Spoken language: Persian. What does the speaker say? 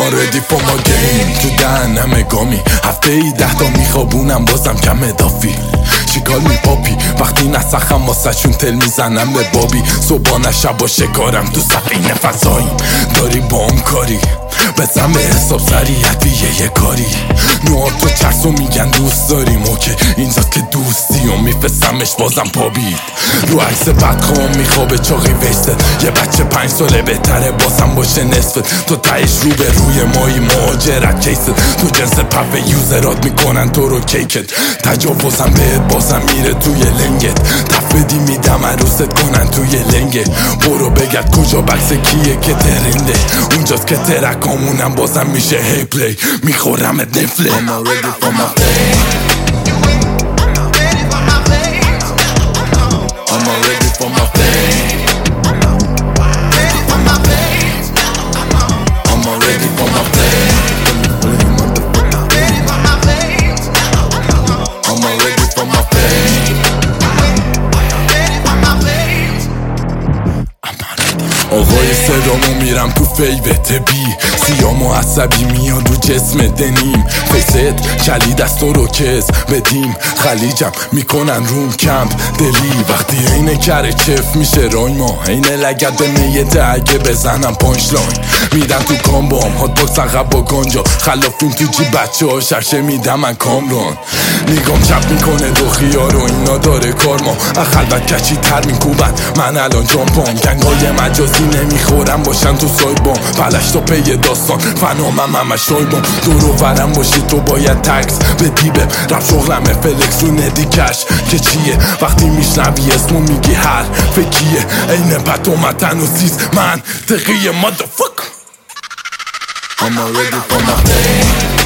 ready for my game. تو دهنم گامی هفته ای 10 تا میخوابونم بازم کم اضافی. چیکار می پاپی وقتی نسخم واسه چون تل میزنم به بابی. صبحانه شب و شکارم تو سفینه فضاییم. داری با هم کاری بزن به حساب سریعت یه کاری. نوار تو چرسو میگن دوست داریم اوکی اینجاست که دوستی و میفستمش بازم پابید. رو عکس بدخوام میخوابه چاقی وشتد. یه بچه 5 ساله بهتره بازم باشه نصفت. تو تایش رو به روی مایی مهاجرت کیست. تو جنس پف یوزرات میکنن تو رو کیکت. تجاوزم بهت بازم میره توی لنگت. تفدی میدم عروست کنن توی لنگت. برو بگرد کجا بکس کیه که ترنده. اونجاست که ترکامونم بازم میشه هی پلی. میخورمت نفله. I'm not ready for my fame. I'm not ready for my fame. I'm not ready for my fame. I'm not ready for my fame. آقای صدامو میرم تو فیوت بی. سیام و عصبی میاد رو جسم دنیم. فیست کلید از تو رو کز بدیم. خلیجم میکنن روم کمپ دلی. وقتی اینه کره چف میشه رای ما. اینه لگت به میده اگه بزنم پانچ لاین. میدن تو کامبام هات باکس عقب با گانجا. خلافیم تو جی بچه ها شرشه میدم من کامران. نگام چپ میکنه دو خیار و اینا داره کار ما. خلوت کچی تر میکوبن من الان جامپام. گنگای مجازی نمیخورم باشن تو ساید بام. پلش تا پی داستان فنامم همه شایبام. دورو ورم باشی تو باید تکس بدی به رب شغلمه فلکس رو ندی کش. که چیه وقتی میشنوی اسمو میگی هر فکیه. اینه پت اومدن و زیز من دقیه motherfucker. I'm not ready for my fame.